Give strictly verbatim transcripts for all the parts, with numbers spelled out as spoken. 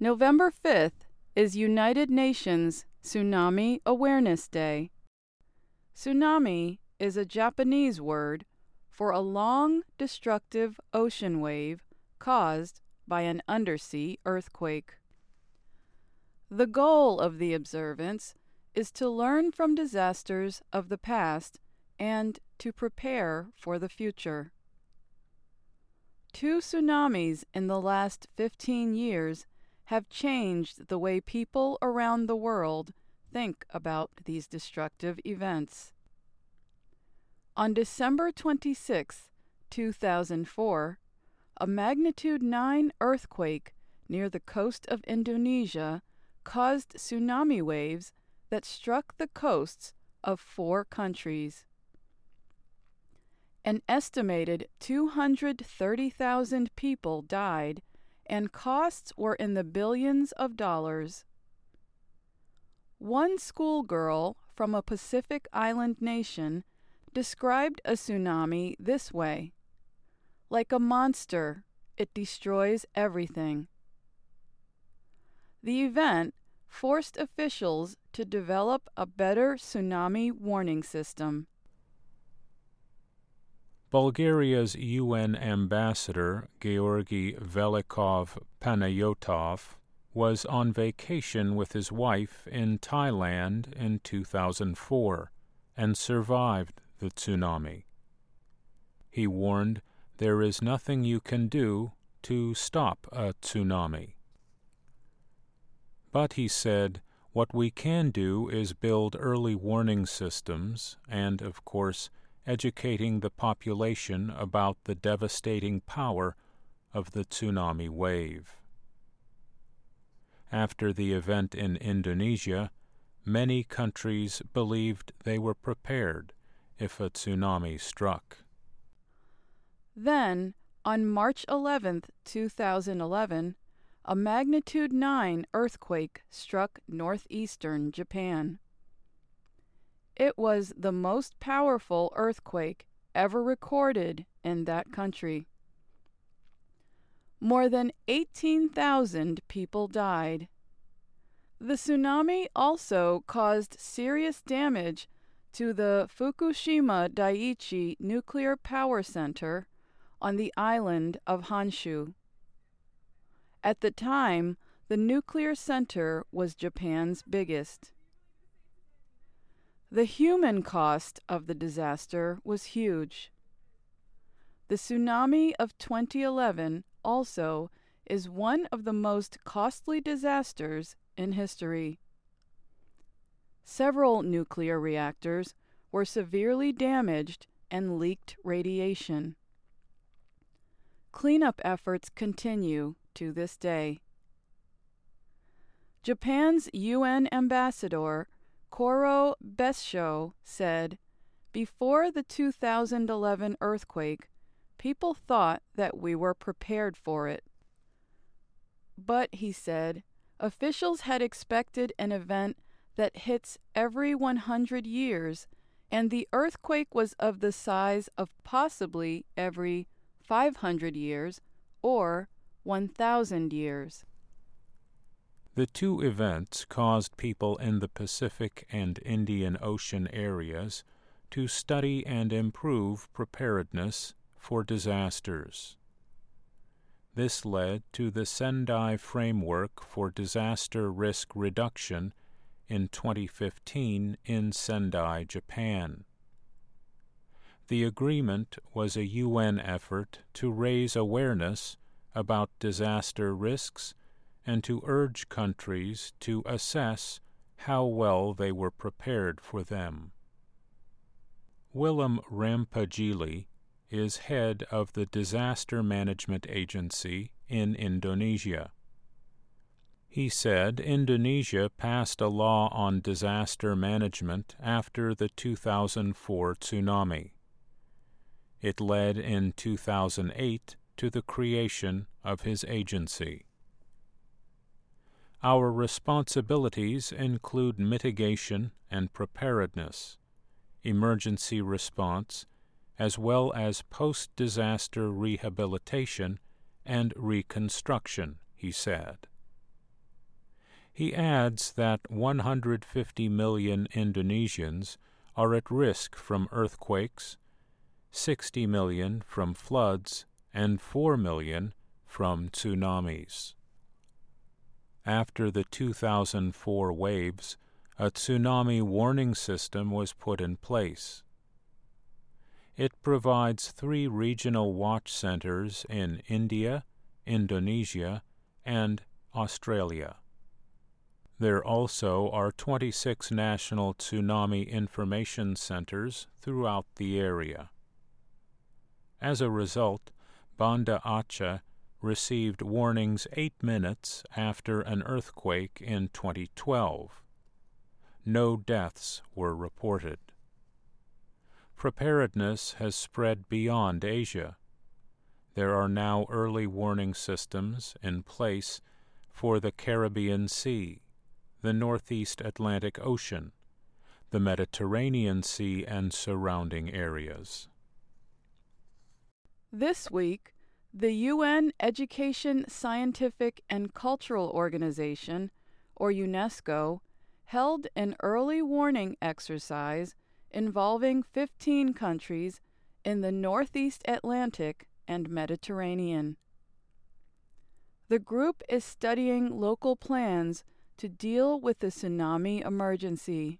November fifth is United Nations Tsunami Awareness Day. Tsunami is a Japanese word for a long, destructive ocean wave caused by an undersea earthquake. The goal of the observance is to learn from disasters of the past and to prepare for the future. Two tsunamis in the last fifteen years have changed the way people around the world think about these destructive events. On December twenty-sixth, two thousand four, a magnitude nine earthquake near the coast of Indonesia caused tsunami waves that struck the coasts of four countries. An estimated two hundred thirty thousand people died, and costs were in the billions of dollars. One schoolgirl from a Pacific Island nation described a tsunami this way: "Like a monster, it destroys everything." The event forced officials to develop a better tsunami warning system. Bulgaria's U N ambassador, Georgy Velikov Panayotov, was on vacation with his wife in Thailand in two thousand four and survived the tsunami. He warned, "There is nothing you can do to stop a tsunami." But he said, "What we can do is build early warning systems and, of course, educating the population about the devastating power of the tsunami wave." After the event in Indonesia, many countries believed they were prepared if a tsunami struck. Then, on March eleventh, two thousand eleven, a magnitude nine earthquake struck northeastern Japan. It was the most powerful earthquake ever recorded in that country. More than eighteen thousand people died. The tsunami also caused serious damage to the Fukushima Daiichi Nuclear Power Center on the island of Honshu. At the time, the nuclear center was Japan's biggest. The human cost of the disaster was huge. The tsunami of twenty eleven also is one of the most costly disasters in history. Several nuclear reactors were severely damaged and leaked radiation. Cleanup efforts continue to this day. Japan's U N ambassador, Koro Bessho, said, "Before the two thousand eleven earthquake, people thought that we were prepared for it. But," he said, "officials had expected an event that hits every one hundred years, and the earthquake was of the size of possibly every five hundred years or one thousand years." The two events caused people in the Pacific and Indian Ocean areas to study and improve preparedness for disasters. This led to the Sendai Framework for Disaster Risk Reduction in twenty fifteen in Sendai, Japan. The agreement was a U N effort to raise awareness about disaster risks and to urge countries to assess how well they were prepared for them. Willem Rampajili is head of the Disaster Management Agency in Indonesia. He said Indonesia passed a law on disaster management after the two thousand four tsunami. It led in two thousand eight to the creation of his agency. Our responsibilities include mitigation and preparedness, emergency response, as well as post-disaster rehabilitation and reconstruction, he said. He adds that one hundred fifty million Indonesians are at risk from earthquakes, sixty million from floods, and four million from tsunamis. After the two thousand four waves, a tsunami warning system was put in place. It provides three regional watch centers in India, Indonesia, and Australia. There also are twenty-six national tsunami information centers throughout the area. As a result, Banda Aceh received warnings eight minutes after an earthquake in twenty twelve. No deaths were reported. Preparedness has spread beyond Asia. There are now early warning systems in place for the Caribbean Sea, the Northeast Atlantic Ocean, the Mediterranean Sea and surrounding areas. This week, the U N Education, Scientific, and Cultural Organization, or UNESCO, held an early warning exercise involving fifteen countries in the Northeast Atlantic and Mediterranean. The group is studying local plans to deal with the tsunami emergency.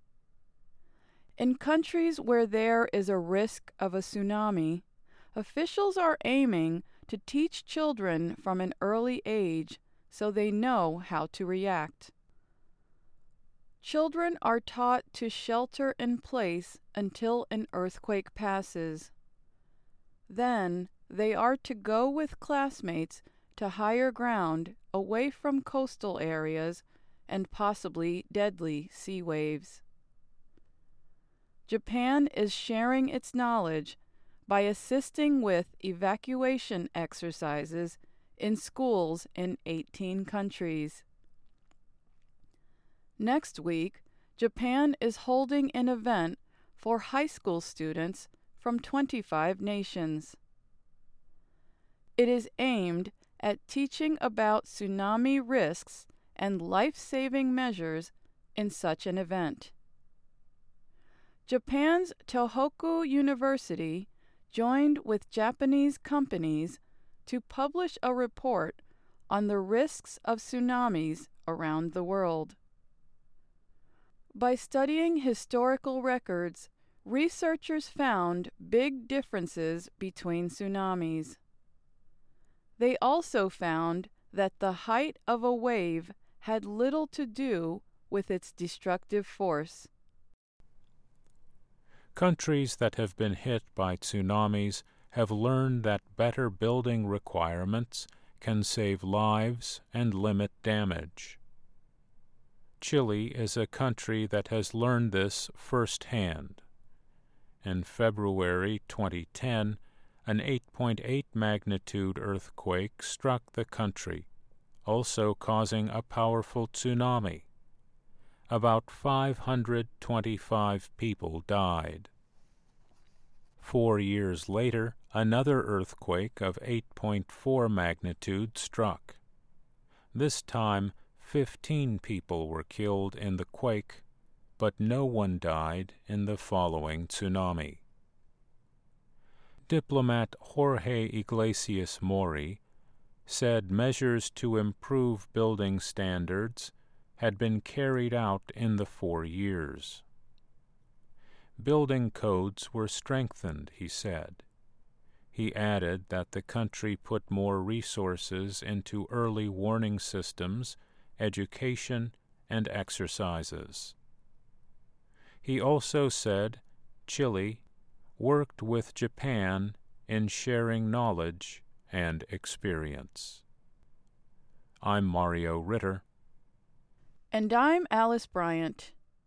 In countries where there is a risk of a tsunami, officials are aiming to teach children from an early age so they know how to react. Children are taught to shelter in place until an earthquake passes. Then they are to go with classmates to higher ground away from coastal areas and possibly deadly sea waves. Japan is sharing its knowledge by assisting with evacuation exercises in schools in eighteen countries. Next week, Japan is holding an event for high school students from twenty-five nations. It is aimed at teaching about tsunami risks and life-saving measures in such an event. Japan's Tohoku University joined with Japanese companies to publish a report on the risks of tsunamis around the world. By studying historical records, researchers found big differences between tsunamis. They also found that the height of a wave had little to do with its destructive force. Countries that have been hit by tsunamis have learned that better building requirements can save lives and limit damage. Chile is a country that has learned this firsthand. In February twenty ten, an eight point eight magnitude earthquake struck the country, also causing a powerful tsunami. About five hundred twenty-five people died. Four years later, another earthquake of eight point four magnitude struck. This time, fifteen people were killed in the quake, but no one died in the following tsunami. Diplomat Jorge Iglesias Mori said measures to improve building standards had been carried out in the four years. Building codes were strengthened, he said. He added that the country put more resources into early warning systems, education, and exercises. He also said Chile worked with Japan in sharing knowledge and experience. I'm Mario Ritter. And I'm Alice Bryant.